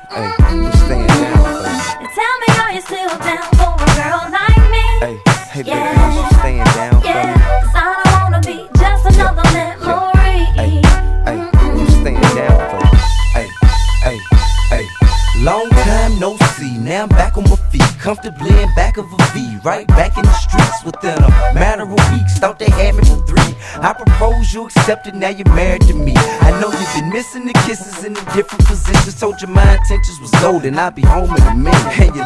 Hey, I'm staying down for you. Tell me, are you still down for a girl like me? Hey, baby, you staying down for me? 'Cause I don't wanna be just another memory. Hey, you staying down for me? Hey. Long time no see, now I'm back on my feet, comfortably in back of a V, right back in the streets within a matter of weeks. Thought they had me for 3. I proposed, you accepted, now you're married to me. I know you've been missing the kisses in the different positions. Told you my intentions was golden, I'll be home in a minute. And you